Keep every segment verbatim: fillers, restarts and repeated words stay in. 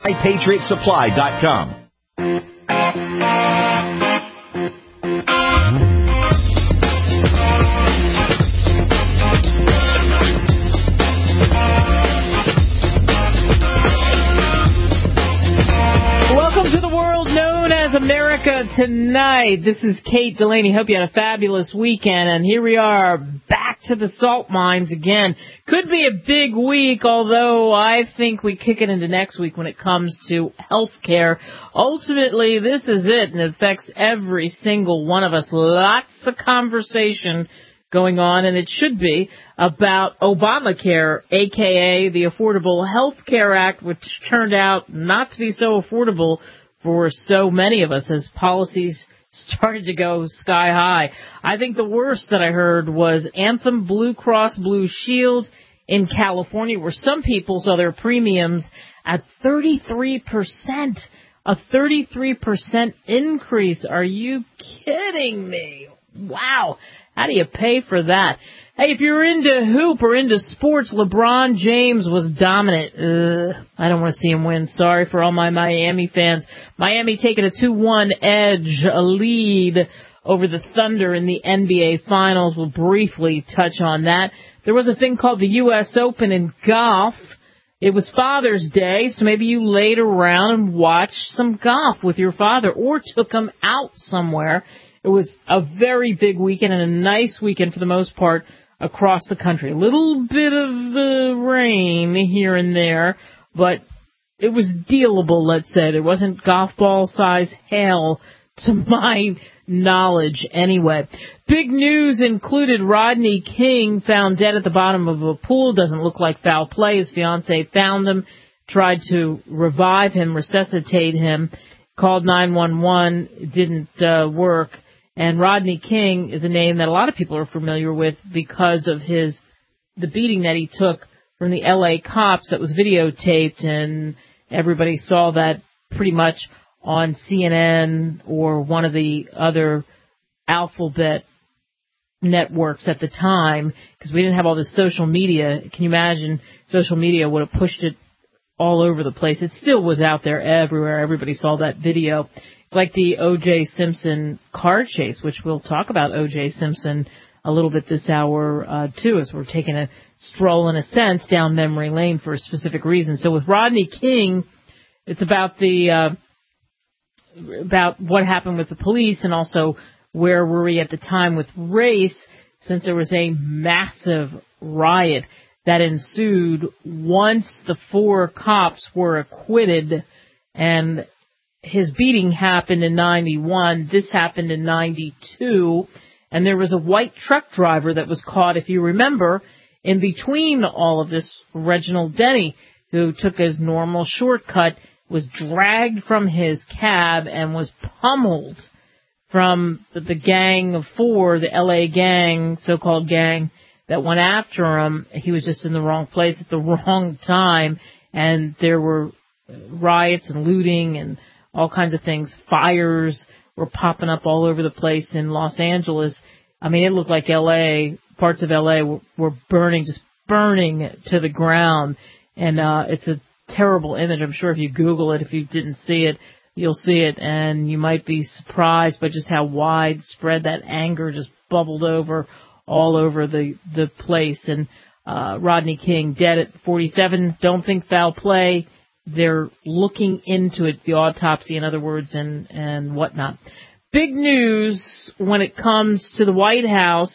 my patriot supply dot com. Welcome to the world known as America Tonight. This is Kate Delaney. Hope you had a fabulous weekend. And here we are, back to the salt mines again. Could be a big week, although I think we kick it into next week when it comes to health care. Ultimately, this is it, and it affects every single one of us. Lots of conversation going on, and it should be, about Obamacare, a k a the Affordable Health Care Act, which turned out not to be so affordable for so many of us as policies started to go sky high. I think the worst that I heard was Anthem Blue Cross Blue Shield in California, where some people saw their premiums at thirty-three percent, a thirty-three percent increase. Are you kidding me? Wow. How do you pay for that? Hey, if you're into hoop or into sports, LeBron James was dominant. Ugh, I don't want to see him win. Sorry for all my Miami fans. Miami taking a two one edge, a lead over the Thunder in the N B A Finals. We'll briefly touch on that. There was a thing called the U S Open in golf. It was Father's Day, so maybe you laid around and watched some golf with your father or took him out somewhere. It was a very big weekend and a nice weekend for the most part across the country. A little bit of uh, rain here and there, but it was dealable, let's say. There wasn't golf ball size hail to my knowledge anyway. Big news included Rodney King found dead at the bottom of a pool. Doesn't look like foul play. His fiancée found him, tried to revive him, resuscitate him, called nine one one. It didn't uh, work. And Rodney King is a name that a lot of people are familiar with because of his the beating that he took from the L A cops that was videotaped, and everybody saw that pretty much on C N N or one of the other alphabet networks at the time, because we didn't have all this social media. Can you imagine? Social media would have pushed it all over the place. It still was out there everywhere. Everybody saw that video. It's like the O J. Simpson car chase, which we'll talk about O J. Simpson a little bit this hour, uh, too, as we're taking a stroll, in a sense, down memory lane for a specific reason. So with Rodney King, it's about the, uh, about what happened with the police, and also where were we at the time with race, since there was a massive riot that ensued once the four cops were acquitted. And his beating happened in ninety-one. This happened in ninety-two. And there was a white truck driver that was caught, if you remember, in between all of this. Reginald Denny, who took his normal shortcut, was dragged from his cab and was pummeled from the, the gang of four, the L A gang, so-called gang, that went after him. He was just in the wrong place at the wrong time, and there were riots and looting and all kinds of things. Fires were popping up all over the place in Los Angeles. I mean, it looked like L A, parts of L A were, were burning, just burning to the ground. And uh it's a terrible image. I'm sure if you Google it, if you didn't see it, you'll see it, and you might be surprised by just how widespread that anger just bubbled over all over the, the place. And uh Rodney King dead at forty-seven. Don't think foul play. They're looking into it, the autopsy, in other words, and, and whatnot. Big news when it comes to the White House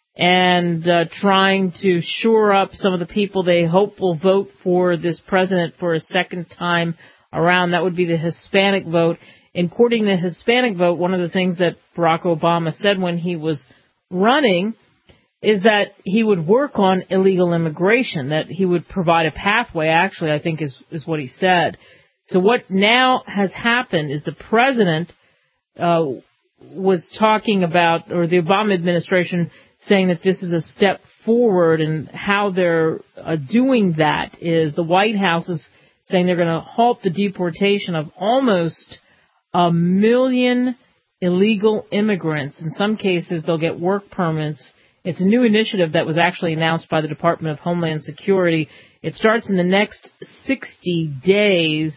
and uh, trying to shore up some of the people they hope will vote for this president for a second time around. That would be the Hispanic vote. In courting the Hispanic vote, one of the things that Barack Obama said when he was running is that he would work on illegal immigration, that he would provide a pathway, actually, I think is, is what he said. So what now has happened is the president uh, was talking about, or the Obama administration saying that this is a step forward, and how they're uh, doing that is the White House is saying they're going to halt the deportation of almost a million illegal immigrants. In some cases, they'll get work permits. It's a new initiative that was actually announced by the Department of Homeland Security. It starts in the next sixty days.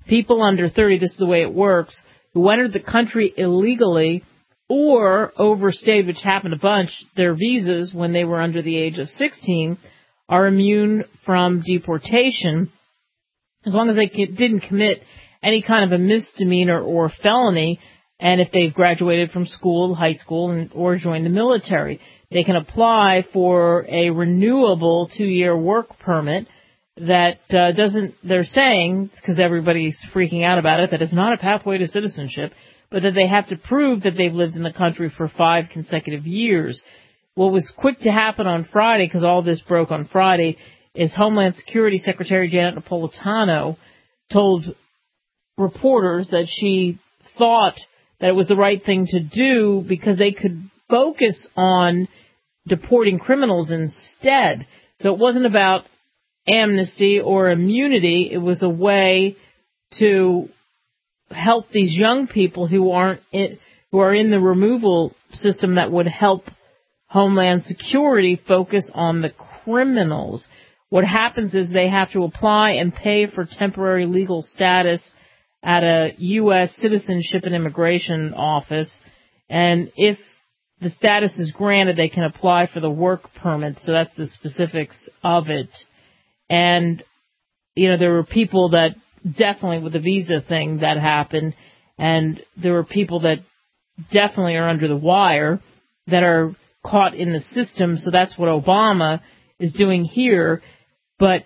people under thirty, this is the way it works, who entered the country illegally or overstayed, which happened a bunch, their visas when they were under the age of sixteen are immune from deportation as long as they didn't commit any kind of a misdemeanor or felony, and if they've graduated from school, high school, and, or joined the military. They can apply for a renewable two-year work permit that uh, doesn't, they're saying, because everybody's freaking out about it, that it's not a pathway to citizenship, but that they have to prove that they've lived in the country for five consecutive years. What was quick to happen on Friday, because all this broke on Friday, is Homeland Security Secretary Janet Napolitano told reporters that she thought that it was the right thing to do because they could focus on deporting criminals instead. So it wasn't about amnesty or immunity. It was a way to help these young people who aren't in, who are in the removal system that would help Homeland Security focus on the criminals. What happens is they have to apply and pay for temporary legal status at a U S Citizenship and Immigration Office, and if the status is granted, they can apply for the work permit. So that's the specifics of it. And, you know, there were people that definitely with the visa thing that happened, and there were people that definitely are under the wire that are caught in the system. So that's what Obama is doing here. But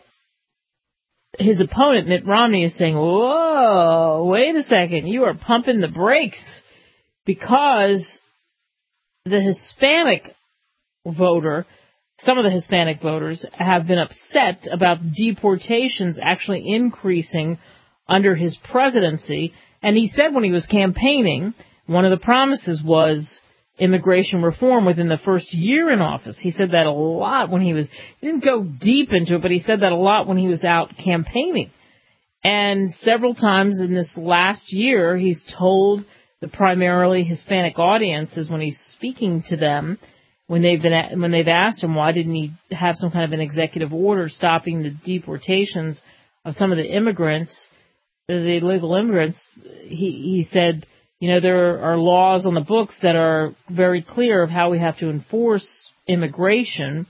his opponent, Mitt Romney, is saying, whoa, wait a second, you are pumping the brakes, because the Hispanic voter, some of the Hispanic voters have been upset about deportations actually increasing under his presidency. And he said when he was campaigning, one of the promises was immigration reform within the first year in office. He said that a lot when he was, he didn't go deep into it, but he said that a lot when he was out campaigning. And several times in this last year, he's told the primarily Hispanic audiences when he's speaking to them, when they've been, when they've asked him why didn't he have some kind of an executive order stopping the deportations of some of the immigrants, the illegal immigrants, he, he said, you know, there are laws on the books that are very clear of how we have to enforce immigration,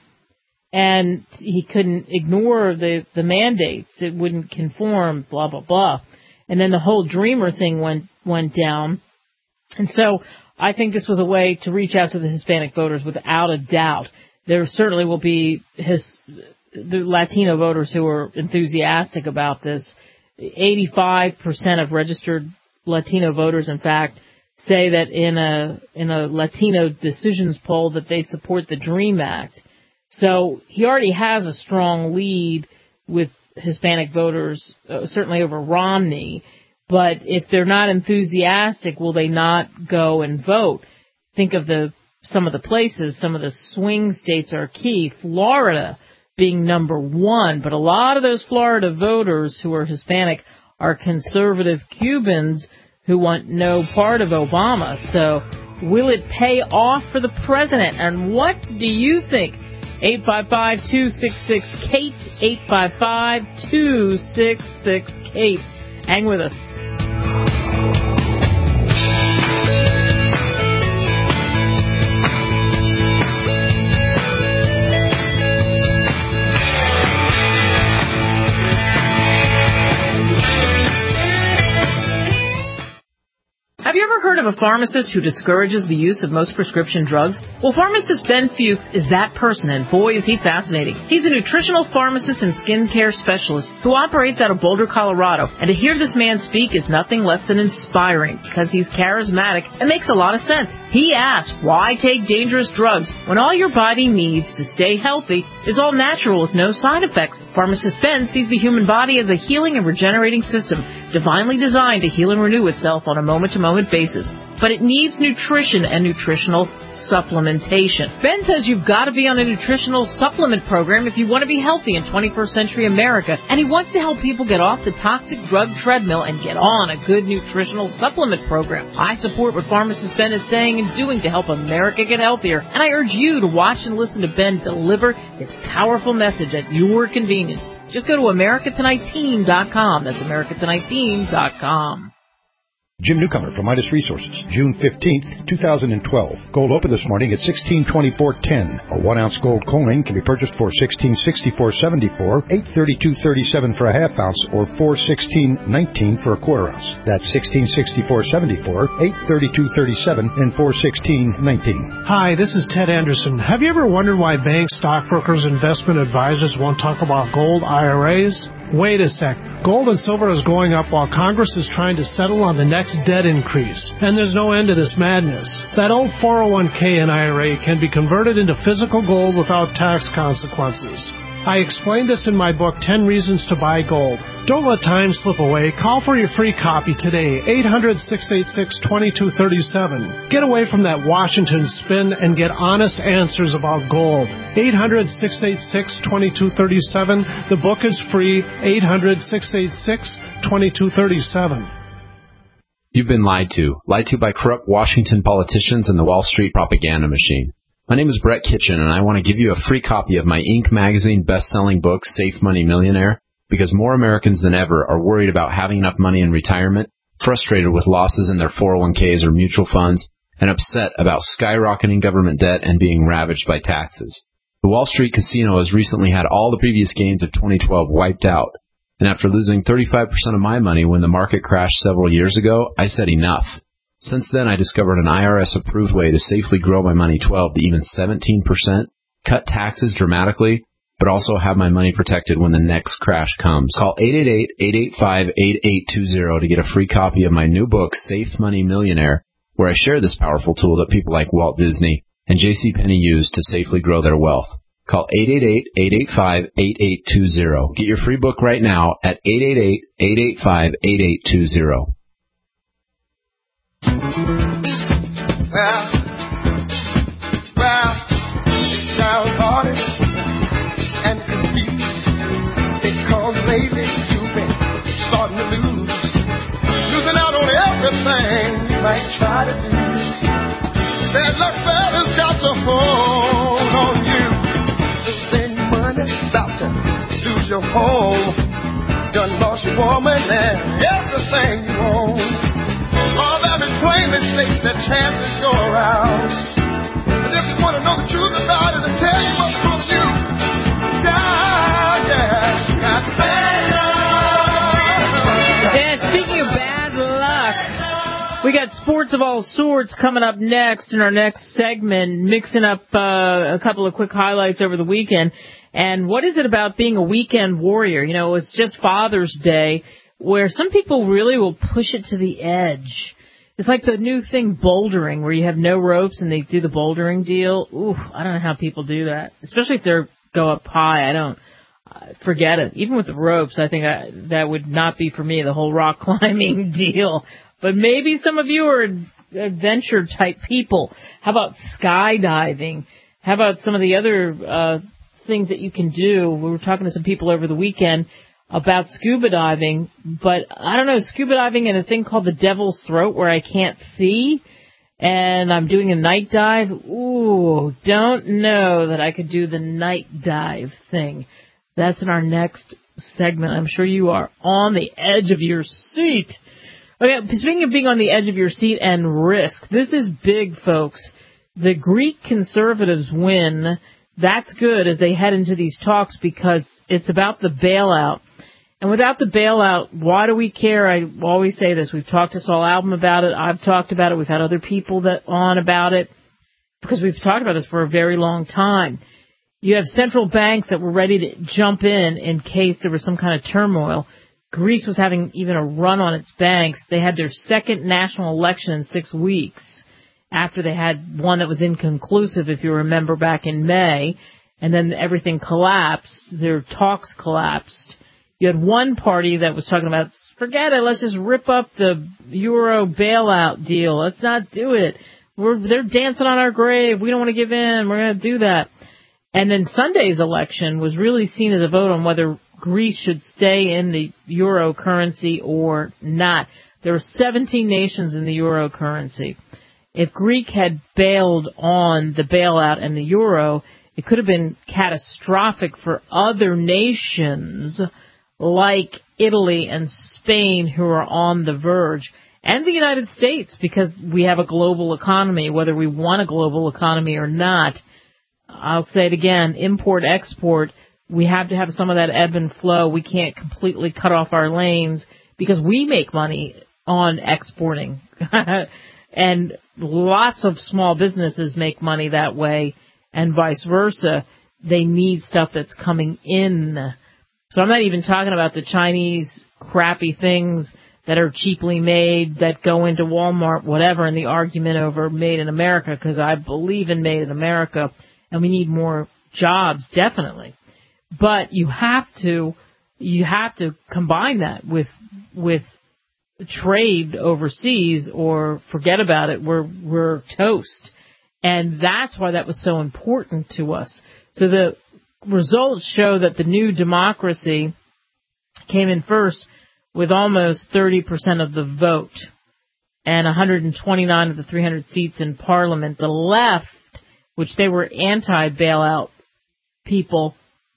and he couldn't ignore the, the mandates. It wouldn't conform, blah, blah, blah. And then the whole Dreamer thing went, went down. And so I think this was a way to reach out to the Hispanic voters without a doubt. There certainly will be his, the Latino voters who are enthusiastic about this. eighty-five percent of registered Latino voters, in fact, say that in a in a Latino decisions poll that they support the DREAM Act. So he already has a strong lead with Hispanic voters, uh, certainly over Romney. But if they're not enthusiastic, will they not go and vote? Think of the some of the places, some of the swing states are key. Florida being number one, but a lot of those Florida voters who are Hispanic are conservative Cubans who want no part of Obama. So will it pay off for the president? And what do you think? eight five five, two six six, Kate, eight five five, two six six, Kate. Hang with us. Have you ever heard of a pharmacist who discourages the use of most prescription drugs? Well, pharmacist Ben Fuchs is that person, and boy, is he fascinating. He's a nutritional pharmacist and skincare specialist who operates out of Boulder, Colorado. And to hear this man speak is nothing less than inspiring, because he's charismatic and makes a lot of sense. He asks, why take dangerous drugs when all your body needs to stay healthy is all natural with no side effects? Pharmacist Ben sees the human body as a healing and regenerating system, divinely designed to heal and renew itself on a moment-to-moment basis, but it needs nutrition and nutritional supplementation. Ben says you've got to be on a nutritional supplement program if you want to be healthy in twenty-first century America, and he wants to help people get off the toxic drug treadmill and get on a good nutritional supplement program. I support what pharmacist Ben is saying and doing to help America get healthier, and I urge you to watch and listen to Ben deliver his powerful message at your convenience. Just go to America Tonight Team dot com. That's America Tonight Team dot com. Jim Newcomer from Midas Resources, June fifteenth, twenty twelve. Gold opened this morning at sixteen twenty-four ten. A one-ounce gold coin can be purchased for sixteen sixty-four seventy-four, eight thirty-two thirty-seven for a half ounce, or four sixteen nineteen for a quarter ounce. That's sixteen sixty-four seventy-four, eight thirty-two thirty-seven, and four sixteen nineteen. Hi, this is Ted Anderson. Have you ever wondered why banks, stockbrokers, investment advisors won't talk about gold I R As? Wait a sec. Gold and silver is going up while Congress is trying to settle on the next debt increase. And there's no end to this madness. That old four oh one k and I R A can be converted into physical gold without tax consequences. I explained this in my book, ten Reasons to Buy Gold. Don't let time slip away. Call for your free copy today, eight hundred, six eight six, two two three seven. Get away from that Washington spin and get honest answers about gold. eight hundred, six eight six, two two three seven. The book is free, eight hundred, six eight six, two two three seven. You've been lied to. Lied to by corrupt Washington politicians and the Wall Street propaganda machine. My name is Brett Kitchen, and I want to give you a free copy of my Inc magazine best-selling book, Safe Money Millionaire, because more Americans than ever are worried about having enough money in retirement, frustrated with losses in their four oh one k's or mutual funds, and upset about skyrocketing government debt and being ravaged by taxes. The Wall Street Casino has recently had all the previous gains of twenty twelve wiped out, and after losing thirty-five percent of my money when the market crashed several years ago, I said enough. Since then, I discovered an I R S-approved way to safely grow my money twelve to even seventeen percent, cut taxes dramatically, but also have my money protected when the next crash comes. Call eight eight eight, eight eight five, eight eight two zero to get a free copy of my new book, Safe Money Millionaire, where I share this powerful tool that people like Walt Disney and J C Penney use to safely grow their wealth. Call eight eight eight, eight eight five, eight eight two zero. Get your free book right now at eight eight eight, eight eight five, eight eight two zero. Well, well, it sounds hard and confused because lately you've been starting to lose, losing out on everything you might try to do. Bad luck fella's got to hold on you. Losing money, about to lose your home. Done lost your woman and everything you own. All that is plainly states that chances go around. But if you want to know the truth about it, I'll tell you what's for you. Yeah, yeah, you got bad luck. Yeah, speaking of bad luck, we got sports of all sorts coming up next in our next segment, mixing up uh, a couple of quick highlights over the weekend. And what is it about being a weekend warrior? You know, it's just Father's Day, where some people really will push it to the edge. It's like the new thing, bouldering, where you have no ropes and they do the bouldering deal. Ooh, I don't know how people do that, especially if they go up high. I don't uh, forget it. Even with the ropes, I think I, that would not be for me, the whole rock climbing deal. But maybe some of you are adventure type people. How about skydiving? How about some of the other uh, things that you can do? We were talking to some people over the weekend about scuba diving, but I don't know, scuba diving in a thing called the Devil's Throat where I can't see, and I'm doing a night dive. Ooh, don't know that I could do the night dive thing. That's in our next segment. I'm sure you are on the edge of your seat. Okay, speaking of being on the edge of your seat and risk, this is big, folks. The Greek conservatives win. That's good as they head into these talks because it's about the bailout. And without the bailout, why do we care? I always say this. We've talked to Saul Album about it. I've talked about it. We've had other people that on about it because we've talked about this for a very long time. You have central banks that were ready to jump in in case there was some kind of turmoil. Greece was having even a run on its banks. They had their second national election in six weeks after they had one that was inconclusive, if you remember, back in May. And then everything collapsed. Their talks collapsed. You had one party that was talking about, forget it, let's just rip up the Euro bailout deal. Let's not do it. We're, they're dancing on our grave. We don't want to give in. We're going to do that. And then Sunday's election was really seen as a vote on whether Greece should stay in the Euro currency or not. There were seventeen nations in the Euro currency. If Greek had bailed on the bailout and the Euro, it could have been catastrophic for other nations like Italy and Spain who are on the verge, and the United States, because we have a global economy, whether we want a global economy or not. I'll say it again, import-export, we have to have some of that ebb and flow. We can't completely cut off our lanes because we make money on exporting. And lots of small businesses make money that way, and vice versa. They need stuff that's coming in. So I'm not even talking about the Chinese crappy things that are cheaply made that go into Walmart, whatever, and the argument over made in America, because I believe in made in America, and we need more jobs, definitely. But you have to, you have to combine that with, with trade overseas, or forget about it. We're, we're toast. And that's why that was so important to us. So the results show that the New Democracy came in first with almost thirty percent of the vote and one hundred twenty-nine of the three hundred seats in Parliament. The left, which they were anti-bailout people,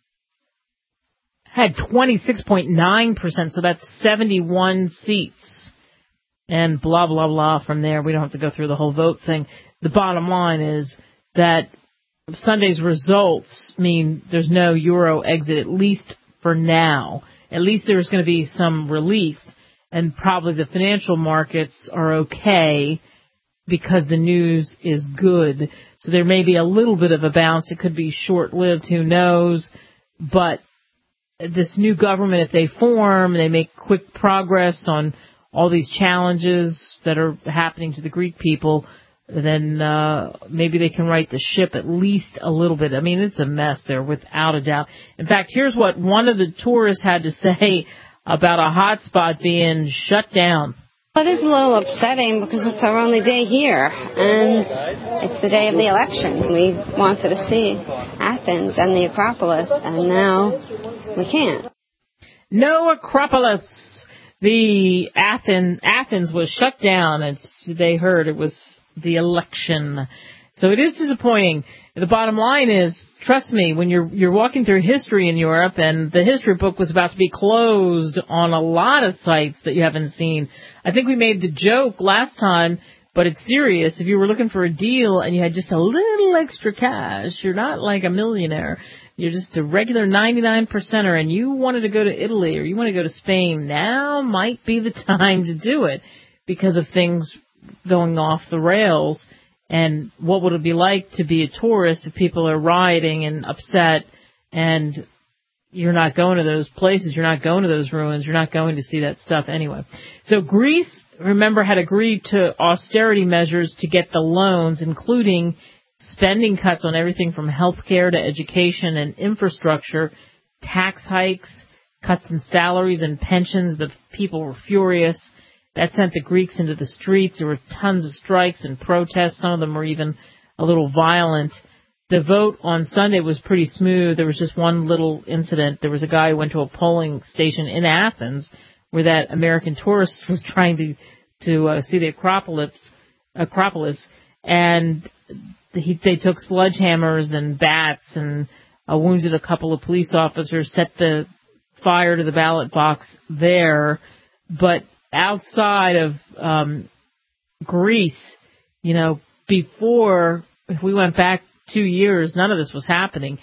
had twenty-six point nine percent, so that's seventy-one seats. And blah, blah, blah from there. We don't have to go through the whole vote thing. The bottom line is that Sunday's results mean there's no euro exit, at least for now. At least there's going to be some relief, and probably the financial markets are okay because the news is good. So there may be a little bit of a bounce. It could be short-lived, who knows. But this new government, if they form, they make quick progress on all these challenges that are happening to the Greek people, then uh, maybe they can right the ship at least a little bit. I mean, it's a mess there, without a doubt. In fact, here's what one of the tourists had to say about a hot spot being shut down. Well, it is a little upsetting because it's our only day here, and it's the day of the election. We wanted to see Athens and the Acropolis, and now we can't. No Acropolis. The Athens, Athens was shut down, and they heard it was the election. So it is disappointing. The bottom line is, trust me, when you're you're walking through history in Europe, and the history book was about to be closed on a lot of sites that you haven't seen. I think we made the joke last time, but it's serious. If you were looking for a deal and you had just a little extra cash, you're not like a millionaire. You're just a regular ninety-nine percenter, and you wanted to go to Italy or you want to go to Spain, now might be the time to do it because of things going off the rails. And what would it be like to be a tourist if people are rioting and upset and you're not going to those places, you're not going to those ruins, you're not going to see that stuff anyway. So Greece, remember, had agreed to austerity measures to get the loans, including spending cuts on everything from health care to education and infrastructure, tax hikes, cuts in salaries and pensions. The people were furious. That sent the Greeks into the streets. There were tons of strikes and protests. Some of them were even a little violent. The vote on Sunday was pretty smooth. There was just one little incident. There was a guy who went to a polling station in Athens where that American tourist was trying to to uh, see the Acropolis, Acropolis, and he, they took sledgehammers and bats and uh, wounded a couple of police officers, set the fire to the ballot box there. But outside of um, Greece, you know, before, if we went back two years, none of this was happening.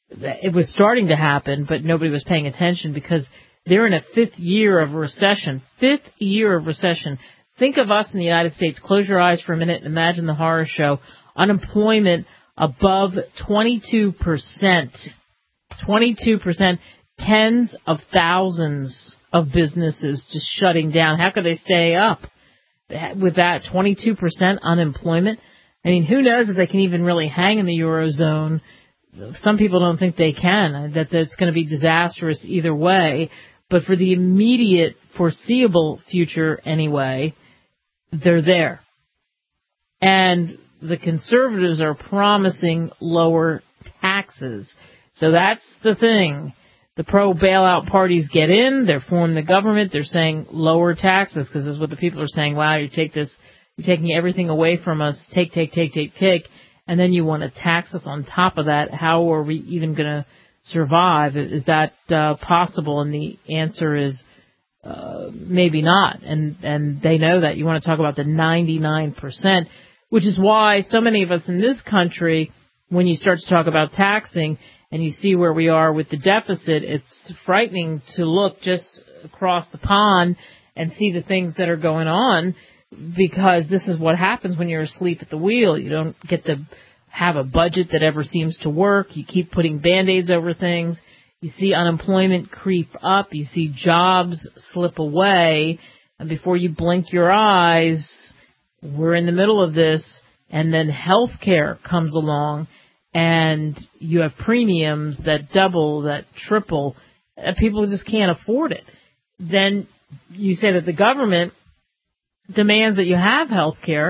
It was starting to happen, but nobody was paying attention because they're in a fifth year of recession. Fifth year of recession. Think of us in the United States. Close your eyes for a minute and imagine the horror show. Unemployment above twenty-two percent. twenty-two percent. Tens of thousands of businesses just shutting down. How could they stay up with that twenty-two percent unemployment? I mean, who knows if they can even really hang in the Eurozone. Some people don't think they can, that it's going to be disastrous either way. But for the immediate foreseeable future anyway, they're there. And the conservatives are promising lower taxes. So that's the thing. The pro-bailout parties get in, they're forming the government, they're saying lower taxes, because this is what the people are saying. Wow, you take this, you're taking everything away from us, take, take, take, take, take. and then you want to tax us on top of that. How are we even going to survive? Is that uh, possible? And the answer is uh, maybe not. And, and they know that. You want to talk about the ninety-nine percent, which is why so many of us in this country, when you start to talk about taxing and you see where we are with the deficit, it's frightening to look just across the pond and see the things that are going on, because this is what happens when you're asleep at the wheel. You don't get to have a budget that ever seems to work. You keep putting Band-Aids over things. You see unemployment creep up. You see jobs slip away. And before you blink your eyes, we're in the middle of this. And then health care comes along, and you have premiums that double, that triple, and people just can't afford it. Then you say that the government demands that you have health care,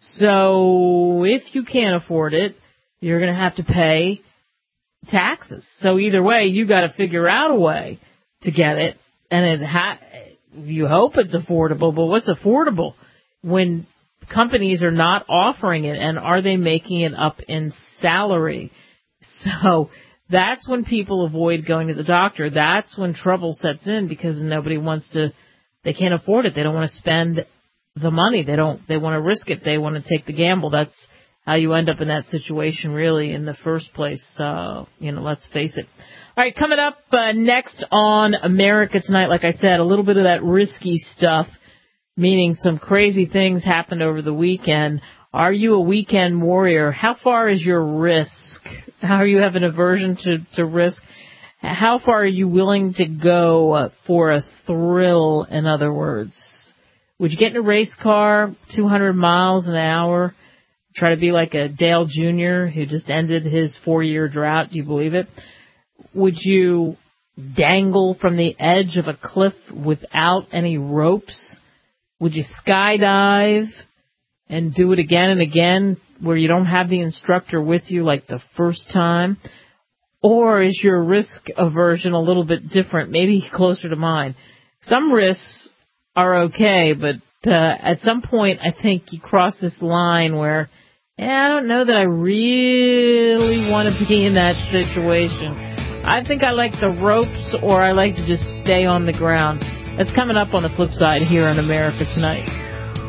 so if you can't afford it, you're going to have to pay taxes. So either way, you got to figure out a way to get it, and it ha- you hope it's affordable, but what's affordable when companies are not offering it, and are they making it up in salary? So that's when people avoid going to the doctor. That's when trouble sets in, because nobody wants to, they can't afford it. They don't want to spend the money. They don't, they want to risk it. They want to take the gamble. That's how you end up in that situation really in the first place. Uh, you know, let's face it. All right, coming up uh, next on America Tonight, like I said, a little bit of that risky stuff, meaning some crazy things happened over the weekend. Are you a weekend warrior? How far is your risk? How you have an aversion to, to risk? How far are you willing to go uh, for a thrill, in other words? Would you get in a race car, two hundred miles an hour, try to be like a Dale Junior who just ended his four-year drought? Do you believe it? Would you dangle from the edge of a cliff without any ropes? Would you skydive and do it again and again where you don't have the instructor with you like the first time? Or is your risk aversion a little bit different, maybe closer to mine? Some risks are okay, but uh, at some point I think you cross this line where, yeah, I don't know that I really want to be in that situation. I think I like the ropes, or I like to just stay on the ground. That's coming up on the flip side here on America Tonight.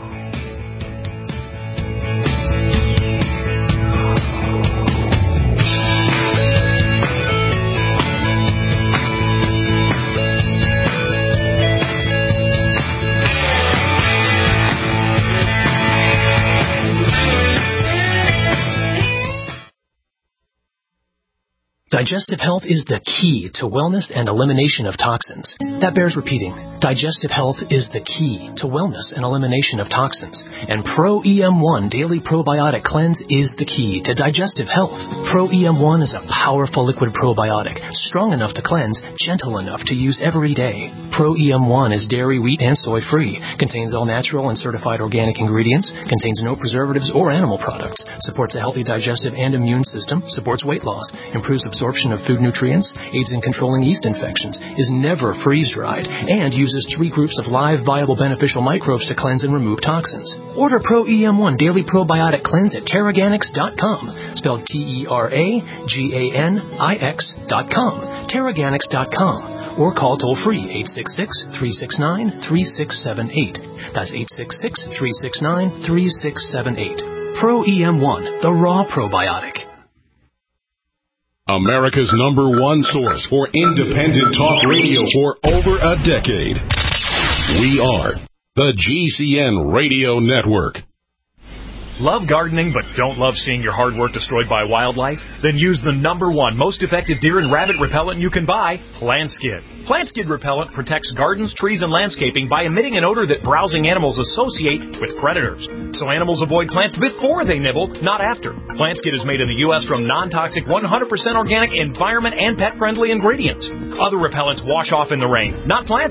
Digestive health is the key to wellness and elimination of toxins. That bears repeating. Digestive health is the key to wellness and elimination of toxins. And Pro E M one Daily Probiotic Cleanse is the key to digestive health. Pro E M one is a powerful liquid probiotic, strong enough to cleanse, gentle enough to use every day. Pro E M one is dairy, wheat, and soy-free, contains all natural and certified organic ingredients, contains no preservatives or animal products, supports a healthy digestive and immune system, supports weight loss, improves absorption of food nutrients, aids in controlling yeast infections, is never freeze-dried, and uses three groups of live, viable, beneficial microbes to cleanse and remove toxins. Order Pro E M one Daily Probiotic Cleanse at Terraganix dot com, spelled T E R A G A N I X dot com, Terraganix dot com, or call toll-free eight six six, three six nine, three six seven eight. That's eight six six, three six nine, three six seven eight. Pro E M one, the raw probiotic. America's number one source for independent talk radio for over a decade. We are the G C N Radio Network. Love gardening but don't love seeing your hard work destroyed by wildlife? Then use the number one most effective deer and rabbit repellent you can buy, PlantSkid. PlantSkid repellent protects gardens, trees, and landscaping by emitting an odor that browsing animals associate with predators. So animals avoid plants before they nibble, not after. PlantSkid is made in the U S from non-toxic, one hundred percent organic, environment, and pet-friendly ingredients. Other repellents wash off in the rain. Not PlantSkid.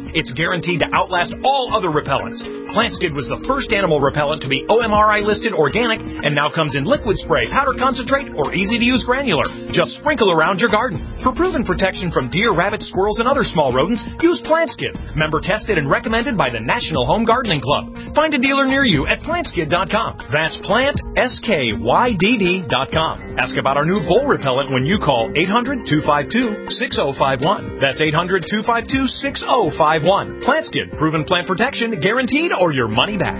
It's guaranteed to outlast all other repellents. Plant Skid was the first animal repellent to be O M R I listed organic and now comes in liquid spray, powder concentrate, or easy-to-use granular. Just sprinkle around your garden. For proven protection from deer, rabbits, squirrels, and other small rodents, use Plant Skid. Member tested and recommended by the National Home Gardening Club. Find a dealer near you at plant skid dot com. That's plant skyd dot com. Ask about our new vole repellent when you call eight hundred, two five two, six oh five one. That's eight hundred, two five two, six oh five one. Plant Skid, proven plant protection, guaranteed or your money back.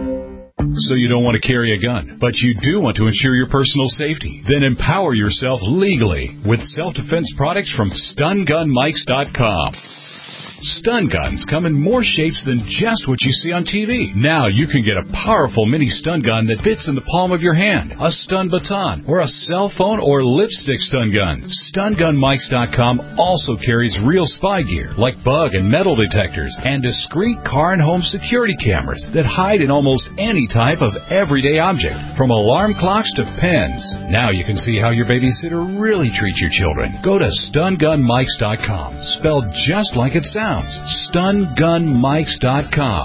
So you don't want to carry a gun, but you do want to ensure your personal safety. Then empower yourself legally with self-defense products from stun gun mikes dot com. Stun guns come in more shapes than just what you see on T V. Now you can get a powerful mini stun gun that fits in the palm of your hand, a stun baton, or a cell phone or lipstick stun gun. stun gun mikes dot com also carries real spy gear like bug and metal detectors and discreet car and home security cameras that hide in almost any type of everyday object, from alarm clocks to pens. Now you can see how your babysitter really treats your children. Go to stun gun mikes dot com, spelled just like it sounds. stun gun mikes dot com.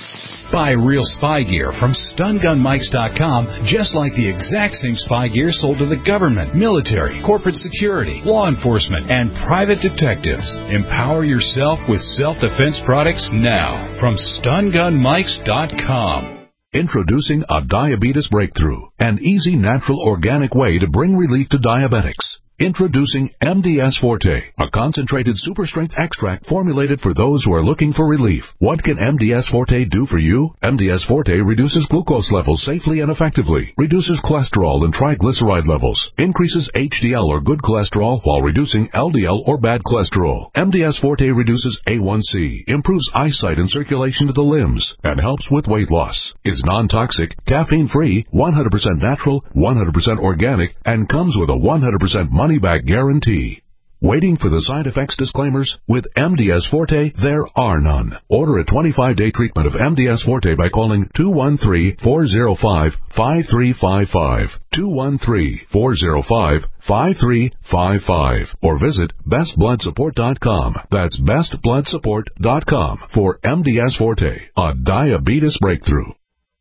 Buy real spy gear from stun gun mikes dot com, just like the exact same spy gear sold to the government, military, corporate security, law enforcement, and private detectives. Empower yourself with self-defense products now from stun gun mikes dot com. Introducing a diabetes breakthrough, an easy, natural, organic way to bring relief to diabetics. Introducing M D S Forte, a concentrated super-strength extract formulated for those who are looking for relief. What can M D S Forte do for you? M D S Forte reduces glucose levels safely and effectively, reduces cholesterol and triglyceride levels, increases H D L or good cholesterol while reducing L D L or bad cholesterol. M D S Forte reduces A one C, improves eyesight and circulation to the limbs, and helps with weight loss. Is non-toxic, caffeine-free, one hundred percent natural, one hundred percent organic, and comes with a one hundred percent money money-back guarantee. Waiting for the side effects disclaimers? With M D S Forte, there are none. Order a twenty-five day treatment of M D S Forte by calling two one three, four oh five, five three five five, two one three, four oh five, five three five five, or visit best blood support dot com. That's best blood support dot com for M D S Forte, a diabetes breakthrough.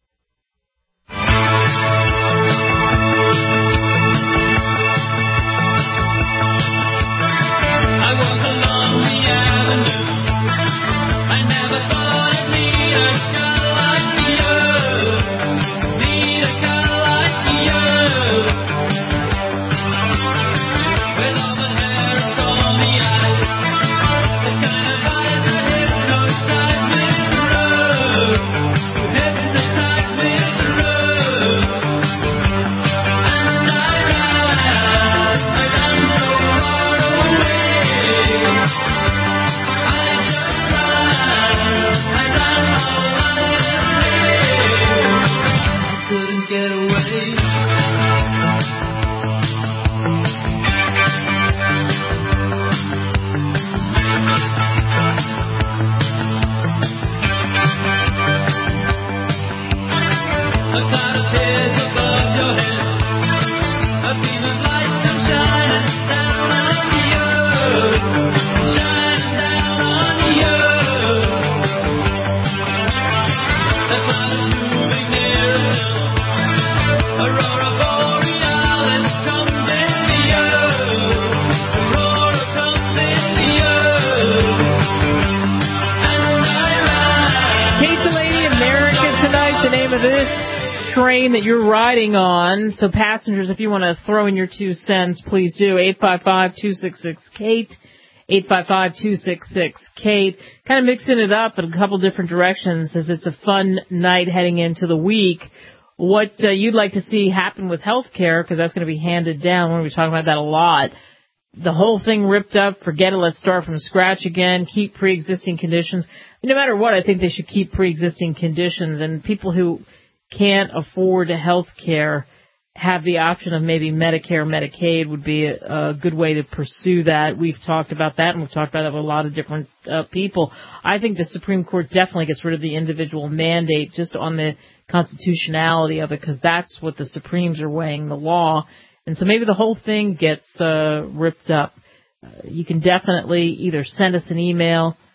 Train that you're riding on. So passengers, if you want to throw in your two cents, please do. eight five five, two six six, Kate, eight five five, two six six, Kate. Kind of mixing it up in a couple different directions as it's a fun night heading into the week. What uh, you'd like to see happen with health care, because that's going to be handed down. We're going to be talking about that a lot. The whole thing ripped up, forget it, let's start from scratch again, keep pre-existing conditions. No matter what, I think they should keep pre-existing conditions, and people who can't afford health care have the option of maybe Medicare, Medicaid would be a, a good way to pursue that. We've talked about that, and we've talked about that with a lot of different uh, people. I think the Supreme Court definitely gets rid of the individual mandate just on the constitutionality of it, because that's what the Supremes are weighing, the law. And so maybe the whole thing gets uh, ripped up. Uh, you can definitely either send us an email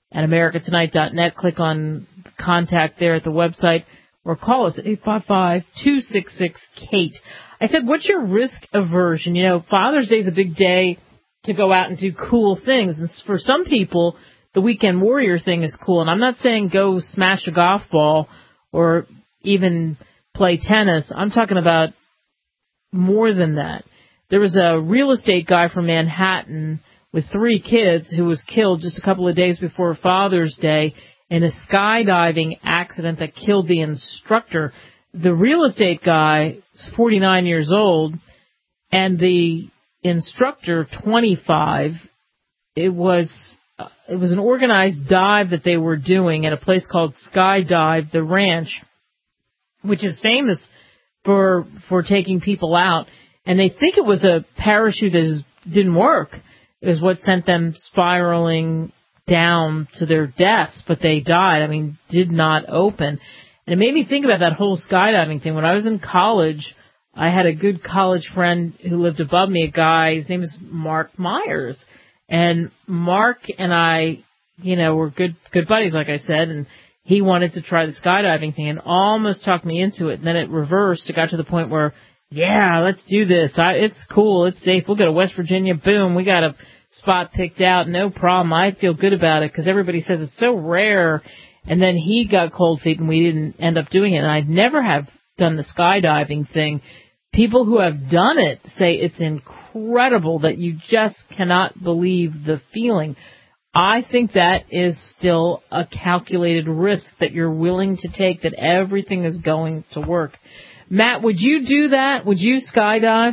at america tonight dot net. Click on contact there at the website or call us at eight five five, two six six, Kate. I said, what's your risk aversion? You know, Father's Day is a big day to go out and do cool things. And for some people, the weekend warrior thing is cool. And I'm not saying go smash a golf ball or even play tennis. I'm talking about more than that. There was a real estate guy from Manhattan with three kids who was killed just a couple of days before Father's Day in a skydiving accident that killed the instructor. The real estate guy was forty-nine years old, and the instructor, twenty-five. It was uh, it was an organized dive that they were doing at a place called Skydive the Ranch, which is famous for for taking people out. And they think it was a parachute that is, didn't work. It was what sent them spiraling down to their deaths, but they died. I mean, did not open. And it made me think about that whole skydiving thing. When I was in college, I had a good college friend who lived above me, a guy, his name is Mark Myers. And Mark and I, you know, were good good buddies, like I said, and he wanted to try the skydiving thing and almost talked me into it. And then it reversed. It got to the point where, yeah, let's do this. I, it's cool. It's safe. We'll go to West Virginia. Boom. We got a spot picked out. No problem. I feel good about it because everybody says it's so rare. And then he got cold feet and we didn't end up doing it. And I'd never have done the skydiving thing. People who have done it say it's incredible, that you just cannot believe the feeling. I think that is still a calculated risk that you're willing to take, that everything is going to work. Matt, would you do that? Would you skydive?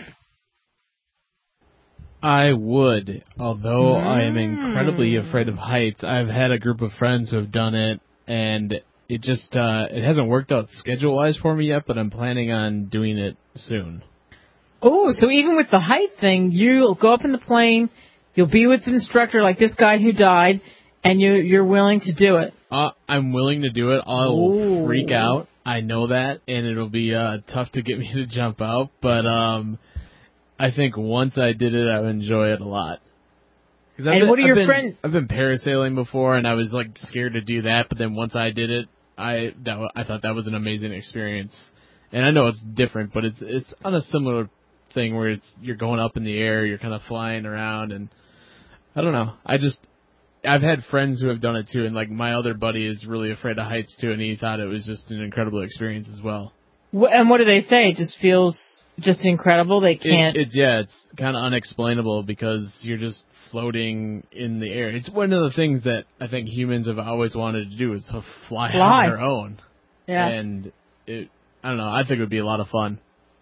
I would, although mm. I am incredibly afraid of heights. I've had a group of friends who have done it, and it just uh, it hasn't worked out schedule-wise for me yet, but I'm planning on doing it soon. Oh, so even with the height thing, you'll go up in the plane, you'll be with an instructor like this guy who died, and you're, you're willing to do it. Uh, I'm willing to do it. I will freak out. I know that, and it'll be uh, tough to get me to jump out, but um, I think once I did it, I would enjoy it a lot. And been, what are I've your been, friends? I've been parasailing before, and I was like scared to do that, but then once I did it, I that I thought that was an amazing experience. And I know it's different, but it's it's on a similar thing where it's you're going up in the air, you're kind of flying around, and I don't know. I just I've had friends who have done it too, and like my other buddy is really afraid of heights too, and he thought it was just an incredible experience as well. And what do they say? It just feels just incredible. They can't. It, it, yeah, it's kind of unexplainable because you're just floating in the air. It's one of the things that I think humans have always wanted to do is to fly, fly. on their own. Yeah. And it, I don't know. I think it would be a lot of fun.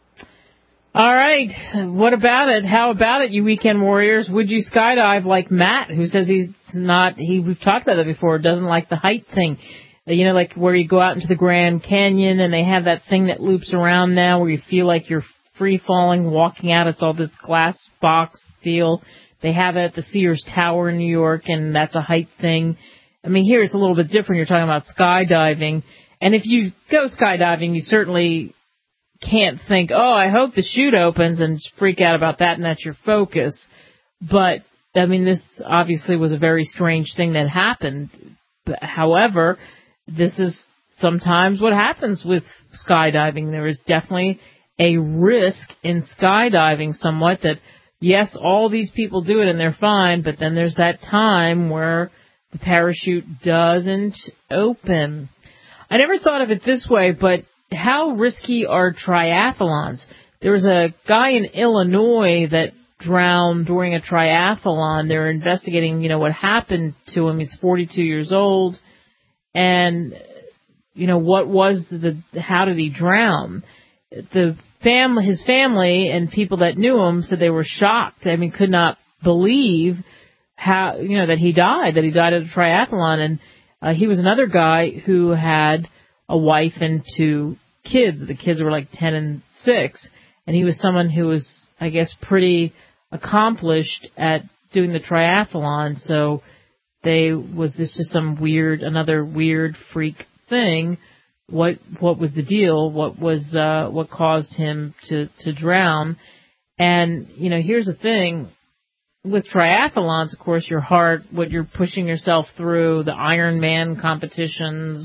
All right. What about it? How about it, you weekend warriors? Would you skydive like Matt, who says he's not, he, we've talked about that before, doesn't like the height thing. You know, like where you go out into the Grand Canyon and they have that thing that loops around now where you feel like you're free falling, walking out. It's all this glass box steel. They have it at the Sears Tower in New York, and that's a height thing. I mean, here it's a little bit different. You're talking about skydiving. And if you go skydiving, you certainly can't think, oh, I hope the chute opens and freak out about that, and that's your focus. But, I mean, this obviously was a very strange thing that happened. But, however, this is sometimes what happens with skydiving. There is definitely a risk in skydiving somewhat that, yes, all these people do it and they're fine, but then there's that time where the parachute doesn't open. I never thought of it this way, but how risky are triathlons? There was a guy in Illinois that drowned during a triathlon. They're investigating, you know, what happened to him. He's forty-two years old. And, you know, what was the, how did he drown? The family, his family and people that knew him said they were shocked. I mean, could not believe how, you know, that he died, that he died at a triathlon. And uh, he was another guy who had a wife and two kids. The kids were like ten and six. And he was someone who was, I guess, pretty accomplished at doing the triathlon. So they, was this just some weird, another weird freak thing? What what was the deal? What was uh, what caused him to, to drown? And, you know, here's the thing. with triathlons, of course, your heart, what you're pushing yourself through, the Ironman competitions,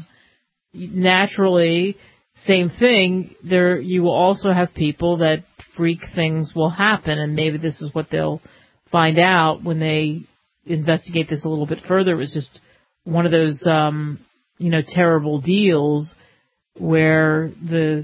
naturally, same thing. There, you will also have people that freak things will happen, and maybe this is what they'll find out when they investigate this a little bit further. It was just one of those, um, you know, terrible deals where the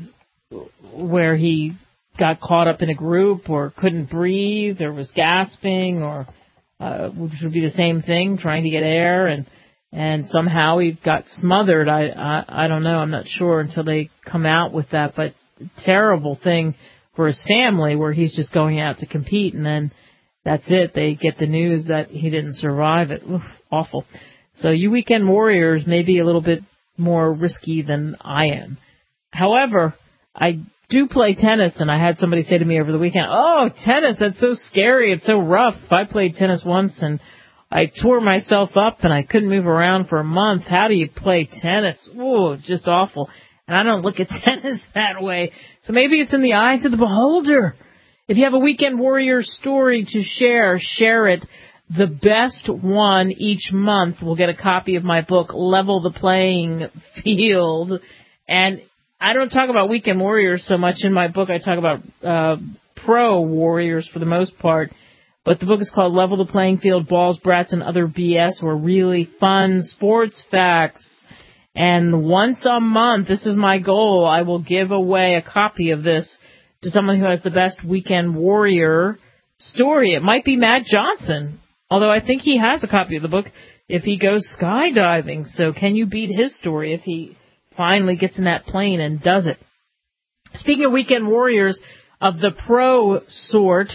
where he got caught up in a group or couldn't breathe or was gasping or uh, which would be the same thing, trying to get air, and and somehow he got smothered. I, I I don't know. I'm not sure until they come out with that. But terrible thing for his family, where he's just going out to compete, and then that's it. They get the news that he didn't survive it. Oof, awful. So you weekend warriors may be a little bit more risky than I am. However, I do play tennis, and I had somebody say to me over the weekend, "Oh, tennis, that's so scary. It's so rough." I played tennis once, and I tore myself up, and I couldn't move around for a month. How do you play tennis? Ooh, just awful. And I don't look at tennis that way. So maybe it's in the eyes of the beholder. If you have a weekend warrior story to share, share it. The best one each month will get a copy of my book, Level the Playing Field. And I don't talk about weekend warriors so much in my book. I talk about uh, pro warriors for the most part. But the book is called Level the Playing Field, Balls, Brats, and Other B S, or really fun sports facts. And once a month, this is my goal, I will give away a copy of this to someone who has the best weekend warrior story. It might be Matt Johnson, although I think he has a copy of the book if he goes skydiving. So can you beat his story if he finally gets in that plane and does it? Speaking of weekend warriors of the pro sort,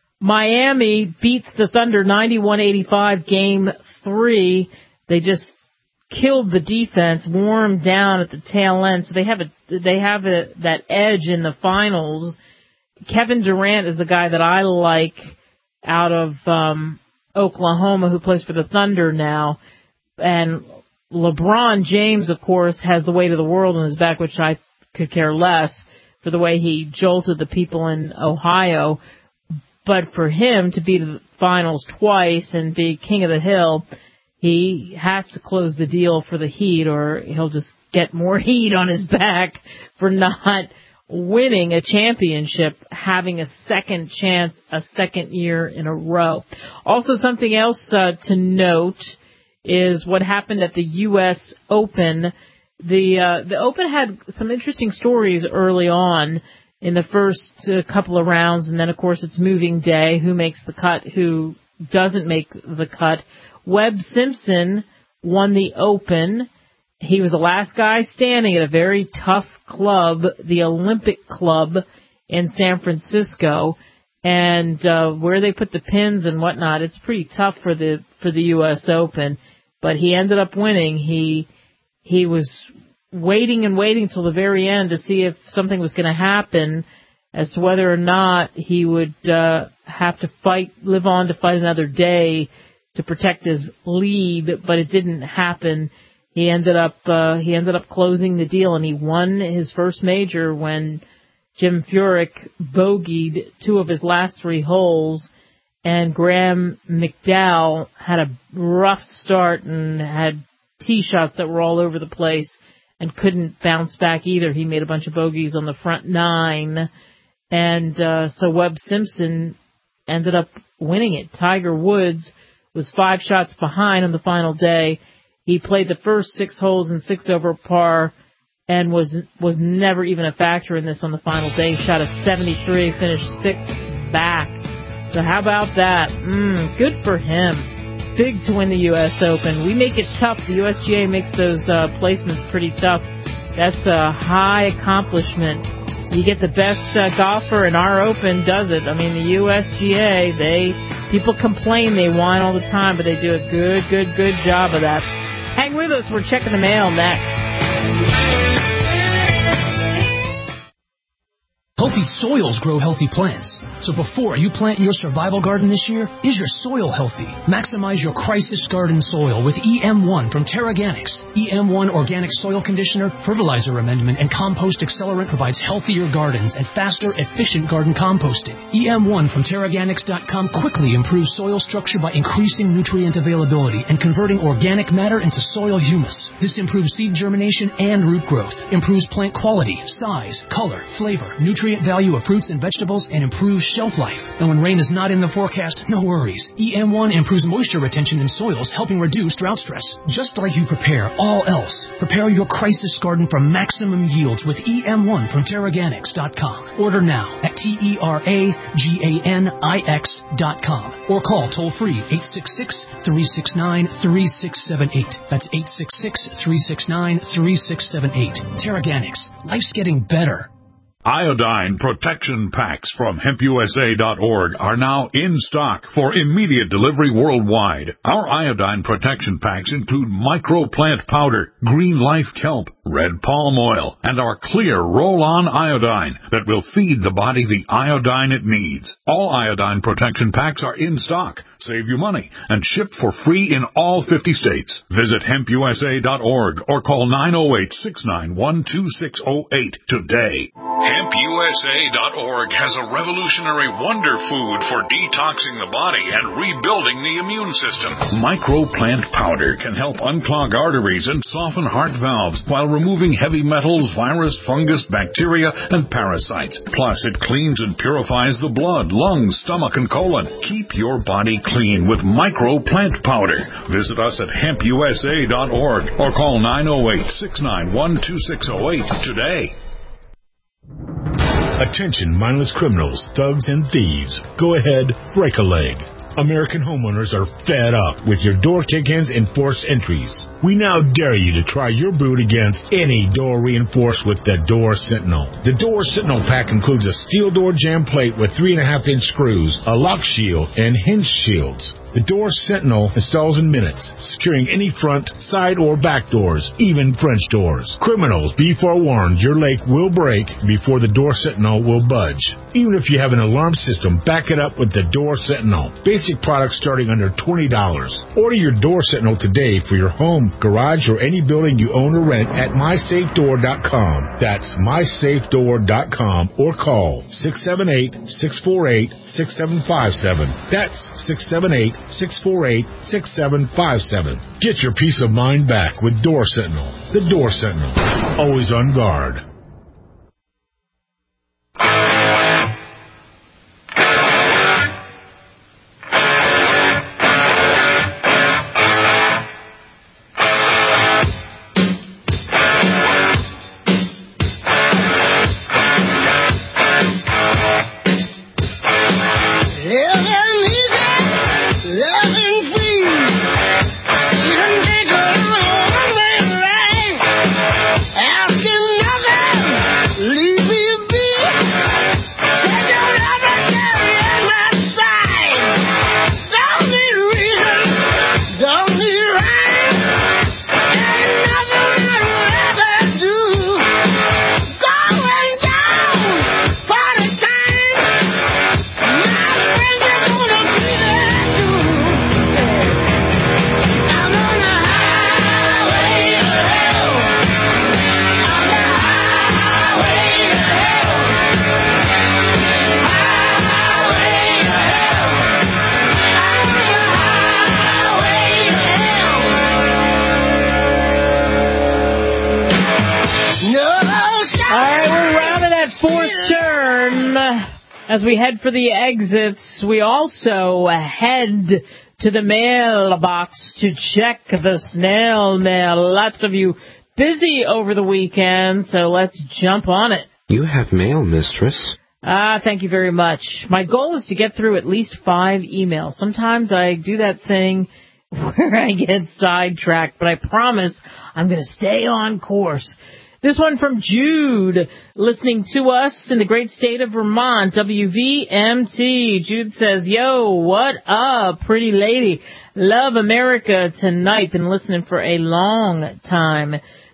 Miami beats the Thunder ninety-one eighty-five game three. They just killed the defense, wore them down at the tail end. So they have a they have a, that edge in the finals. Kevin Durant is the guy that I like out of um, Oklahoma, who plays for the Thunder now. And LeBron James, of course, has the weight of the world on his back, which I could care less for the way he jolted the people in Ohio. But for him to be to the finals twice and be king of the hill, he has to close the deal for the Heat, or he'll just get more heat on his back for not winning a championship, having a second chance, a second year in a row. Also, something else uh, to note is what happened at the U S Open. The uh, the Open had some interesting stories early on in the first uh, couple of rounds, and then, of course, it's moving day. Who makes the cut, who doesn't make the cut. Webb Simpson won the Open. He was the last guy standing at a very tough club, the Olympic Club in San Francisco. And uh, where they put the pins and whatnot, it's pretty tough for the for the U S Open. But he ended up winning. He he was waiting and waiting till the very end to see if something was going to happen as to whether or not he would uh, have to fight, live on to fight another day to protect his lead, but it didn't happen. He ended up uh, he ended up closing the deal, and he won his first major when Jim Furyk bogeyed two of his last three holes, and Graham McDowell had a rough start and had tee shots that were all over the place and couldn't bounce back either. He made a bunch of bogeys on the front nine, and uh, so Webb Simpson ended up winning it. Tiger Woods was five shots behind on the final day. He played the first six holes in six over par and was was never even a factor in this on the final day. He shot a seventy-three, finished six back. So how about that? Mm, good for him. It's big to win the U S Open. We make it tough. The U S G A makes those uh, placements pretty tough. That's a high accomplishment. You get the best uh, golfer, and our Open does it. I mean, the U S G A, they people complain they whine all the time, but they do a good, good, good job of that. Hang with us. We're checking the mail next. Healthy soils grow healthy plants. So before you plant your survival garden this year, is your soil healthy? Maximize your crisis garden soil with E M one from Terraganics. E M one Organic Soil Conditioner, Fertilizer Amendment, and Compost Accelerant provides healthier gardens and faster, efficient garden composting. E M one from Terraganics dot com quickly improves soil structure by increasing nutrient availability and converting organic matter into soil humus. This improves seed germination and root growth, improves plant quality, size, color, flavor, nutrient value of fruits and vegetables, and improves shelf life. And when rain is not in the forecast, no worries. E M one improves moisture retention in soils, helping reduce drought stress. Just like you prepare all else, prepare your crisis garden for maximum yields with E M one from Terraganics dot com. Order now at T E R A G A N I X dot com or call toll-free eight six six, three six nine, three six seven eight. That's eight six six, three six nine, three six seven eight. Terraganics. Life's getting better. Iodine protection packs from hemp U S A dot org are now in stock for immediate delivery worldwide. Our iodine protection packs include microplant powder, green life kelp, red palm oil, and our clear roll-on iodine that will feed the body the iodine it needs. All iodine protection packs are in stock, save you money, and shipped for free in all fifty states. Visit hemp U S A dot org or call nine oh eight, six nine one, two six oh eight today. hemp U S A dot org has a revolutionary wonder food for detoxing the body and rebuilding the immune system. Microplant powder can help unclog arteries and soften heart valves while removing heavy metals, virus, fungus, bacteria, and parasites. Plus, it cleans and purifies the blood, lungs, stomach, and colon. Keep your body clean with microplant powder. Visit us at hemp U S A dot org or call nine oh eight, six nine one, two six oh eight today. Attention mindless criminals, thugs, and thieves. Go ahead, break a leg. American homeowners are fed up with your door kick-ins and forced entries. We now dare you to try your boot against any door reinforced with the Door Sentinel. The Door Sentinel pack includes a steel door jamb plate with three and a half inch screws, a lock shield, and hinge shields. The Door Sentinel installs in minutes, securing any front, side, or back doors, even French doors. Criminals, be forewarned, your leg will break before the Door Sentinel will budge. Even if you have an alarm system, back it up with the Door Sentinel. Basic products starting under twenty dollars. Order your Door Sentinel today for your home, garage, or any building you own or rent at my safe door dot com. That's my safe door dot com or call six seven eight, six four eight, six seven five seven. That's six seven eight, six four eight, six seven five seven. Get your peace of mind back with Door Sentinel. The Door Sentinel. Always on guard. As we head for the exits, we also head to the mailbox to check the snail mail. Lots of you busy over the weekend, so let's jump on it. You have mail, mistress. Ah, thank you very much. My goal is to get through at least five emails. Sometimes I do that thing where I get sidetracked, but I promise I'm going to stay on course. This one from Jude, listening to us in the great state of Vermont, W V M T. Jude says, yo, what up, pretty lady? Love America tonight. Been listening for a long time.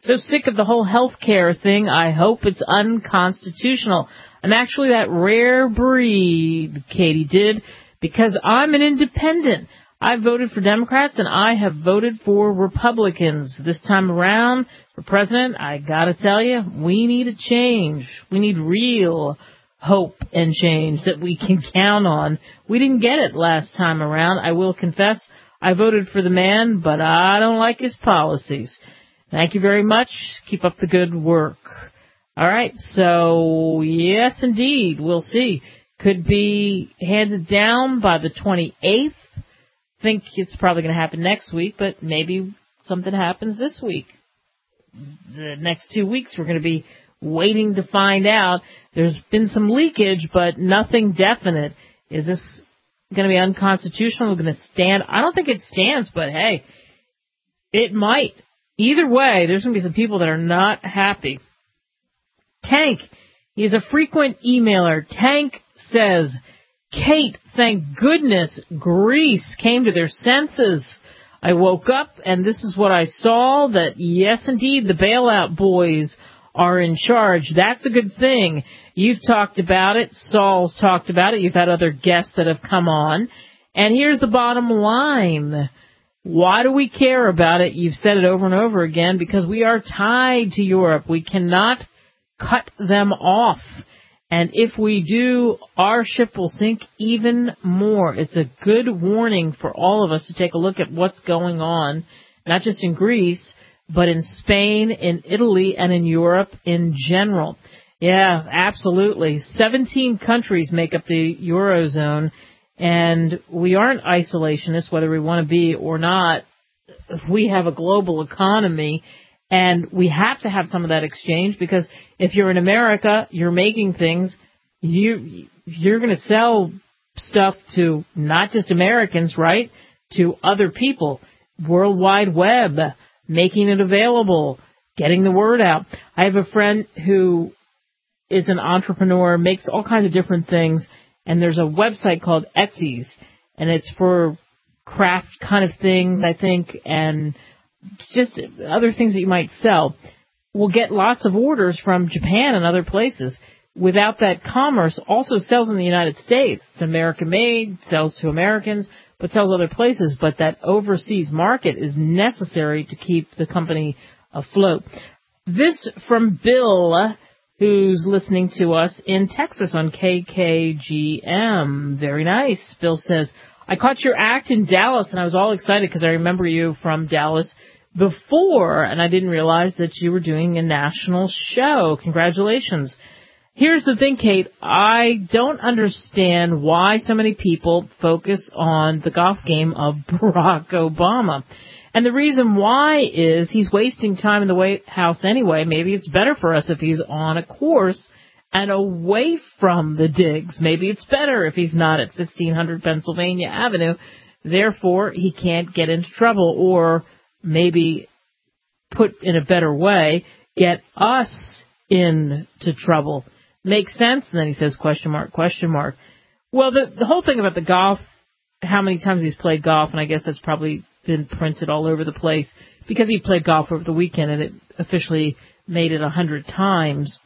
So sick of the whole health care thing, I hope it's unconstitutional. I'm actually that rare breed, Katie did, because I'm an independent. I voted for Democrats, and I have voted for Republicans. This time around, for president, I gotta tell you, we need a change. We need real hope and change that we can count on. We didn't get it last time around. I will confess, I voted for the man, but I don't like his policies. Thank you very much. Keep up the good work. All right, so yes, indeed, we'll see. Could be handed down by the twenty-eighth. Think it's probably going to happen next week, but maybe something happens this week. The next two weeks we're going to be waiting to find out. There's been some leakage, but nothing definite. Is this going to be unconstitutional? We're going to stand? I don't think it stands, but hey, it might. Either way, there's going to be some people that are not happy. Tank, he's a frequent emailer. Tank says, Kate, thank goodness Greece came to their senses. I woke up and this is what I saw, that yes, indeed, the bailout boys are in charge. That's a good thing. You've talked about it. Saul's talked about it. You've had other guests that have come on. And here's the bottom line. Why do we care about it? You've said it over and over again, because we are tied to Europe. We cannot cut them off. And if we do, our ship will sink even more. It's a good warning for all of us to take a look at what's going on, not just in Greece, but in Spain, in Italy, and in Europe in general. Yeah, absolutely. seventeen countries make up the Eurozone, and we aren't isolationists, whether we want to be or not. We have a global economy, and we have to have some of that exchange, because if you're in America, you're making things, you, you're going to sell stuff to not just Americans, right? To other people. World Wide Web, making it available, getting the word out. I have a friend who is an entrepreneur, makes all kinds of different things, and there's a website called Etsy's, and it's for craft kind of things, I think, and just other things that you might sell. Will get lots of orders from Japan and other places. Without that commerce, also sells in the United States. It's American made, sells to Americans, but sells other places. But that overseas market is necessary to keep the company afloat. This from Bill, who's listening to us in Texas on K K G M. Very nice. Bill says, I caught your act in Dallas, and I was all excited because I remember you from Dallas before, and I didn't realize that you were doing a national show. Congratulations. Here's the thing, Kate. I don't understand why so many people focus on the golf game of Barack Obama. And the reason why is he's wasting time in the White House anyway. Maybe it's better for us if he's on a course and away from the digs. Maybe it's better if he's not at sixteen hundred Pennsylvania Avenue. Therefore, he can't get into trouble, or maybe put in a better way, get us into trouble. Makes sense? And then he says, question mark, question mark. Well, the, the whole thing about the golf, how many times he's played golf, and I guess that's probably been printed all over the place, because he played golf over the weekend and it officially made it a hundred times,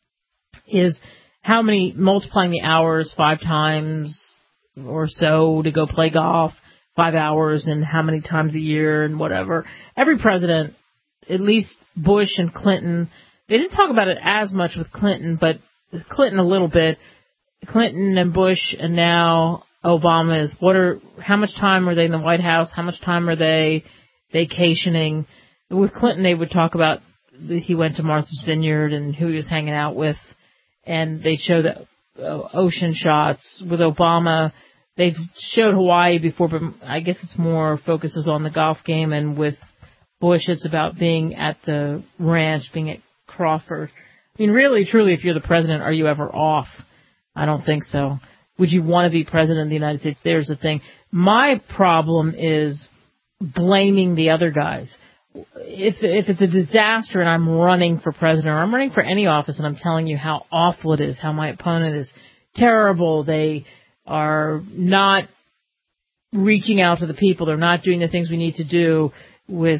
is how many, multiplying the hours five times or so to go play golf, five hours, and how many times a year and whatever. Every president, at least Bush and Clinton, they didn't talk about it as much with Clinton, but Clinton a little bit. Clinton and Bush, and now Obama is, what are, how much time are they in the White House? How much time are they vacationing? With Clinton, they would talk about, he went to Martha's Vineyard and who he was hanging out with, and they'd show the uh, ocean shots. With Obama, they've showed Hawaii before, but I guess it's more focuses on the golf game, and with Bush, it's about being at the ranch, being at Crawford. I mean, really, truly, if you're the president, are you ever off? I don't think so. Would you want to be president of the United States? There's the thing. My problem is blaming the other guys. If if it's a disaster and I'm running for president, or I'm running for any office and I'm telling you how awful it is, how my opponent is terrible, they are not reaching out to the people, they're not doing the things we need to do with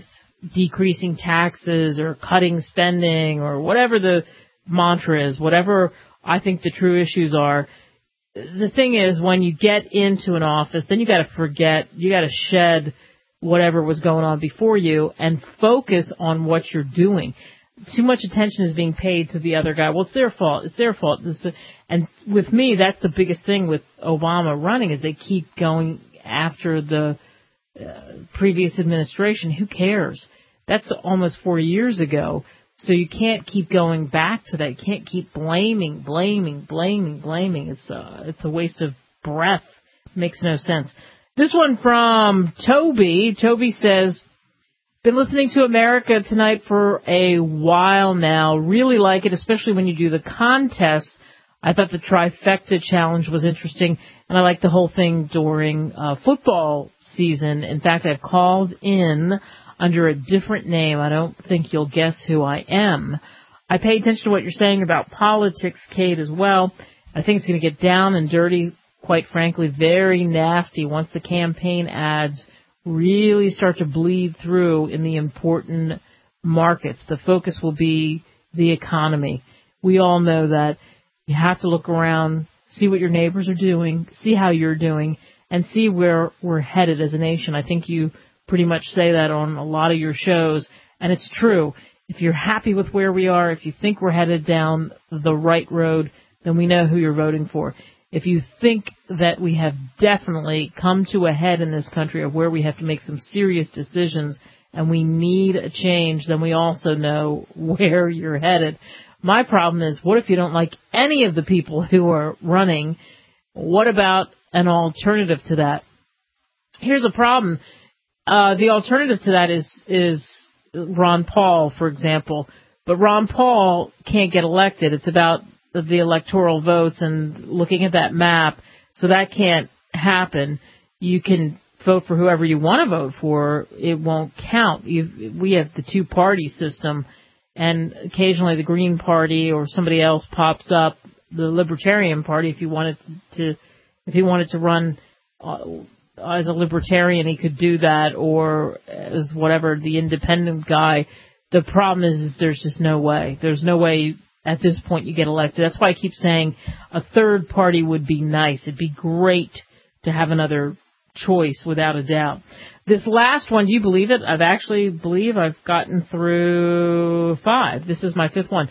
decreasing taxes or cutting spending or whatever the mantra is, whatever I think the true issues are. The thing is, when you get into an office, then you got to forget, you got to shed whatever was going on before you and focus on what you're doing. Too much attention is being paid to the other guy. Well, it's their fault. It's their fault. This, and with me, that's the biggest thing with Obama running is they keep going after the uh, previous administration. Who cares? That's almost four years ago. So you can't keep going back to that. You can't keep blaming, blaming, blaming, blaming. It's a, it's a waste of breath. Makes no sense. This one from Toby. Toby says, been listening to America Tonight for a while now. Really like it, especially when you do the contests. I thought the trifecta challenge was interesting, and I like the whole thing during uh, football season. In fact, I've called in under a different name. I don't think you'll guess who I am. I pay attention to what you're saying about politics, Kate, as well. I think it's going to get down and dirty, quite frankly, very nasty once the campaign ads really start to bleed through in the important markets. The focus will be the economy. We all know that you have to look around, see what your neighbors are doing, see how you're doing, and see where we're headed as a nation. I think you pretty much say that on a lot of your shows, and it's true. If you're happy with where we are, if you think we're headed down the right road, then we know who you're voting for. If you think that we have definitely come to a head in this country of where we have to make some serious decisions and we need a change, then we also know where you're headed. My problem is, what if you don't like any of the people who are running? What about an alternative to that? Here's a problem. Uh, the alternative to that is, is Ron Paul, for example. But Ron Paul can't get elected. It's about the electoral votes and looking at that map. So that can't happen. You can vote for whoever you want to vote for. It won't count. You've, we have the two-party system, and occasionally the Green Party or somebody else pops up, the Libertarian Party, if you wanted to, if he wanted to run uh, as a Libertarian, he could do that, or as whatever, the independent guy. The problem is, is there's just no way. There's no way at this point you get elected. That's why I keep saying a third party would be nice. It'd be great to have another choice, without a doubt. This last one, do you believe it? I've actually believe I've gotten through five. This is my fifth one.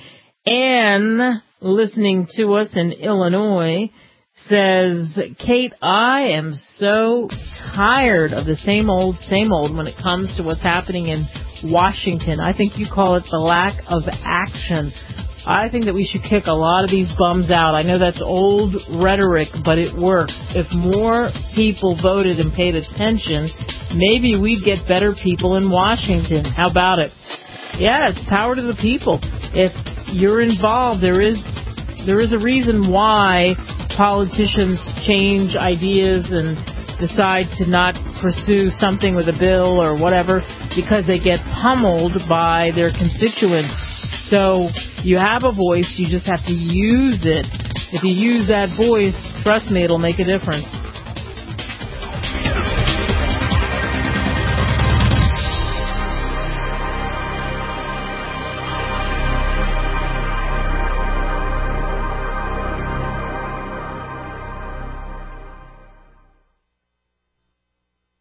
Anne, listening to us in Illinois, says, Kate, I am so tired of the same old, same old when it comes to what's happening in Washington. I think you call it the lack of action. I think that we should kick a lot of these bums out. I know that's old rhetoric, but it works. If more people voted and paid attention, maybe we'd get better people in Washington. How about it? Yeah, it's power to the people. If you're involved, there is there is a reason why politicians change ideas and decide to not pursue something with a bill or whatever because they get pummeled by their constituents. So you have a voice, you just have to use it. If you use that voice, trust me, it'll make a difference.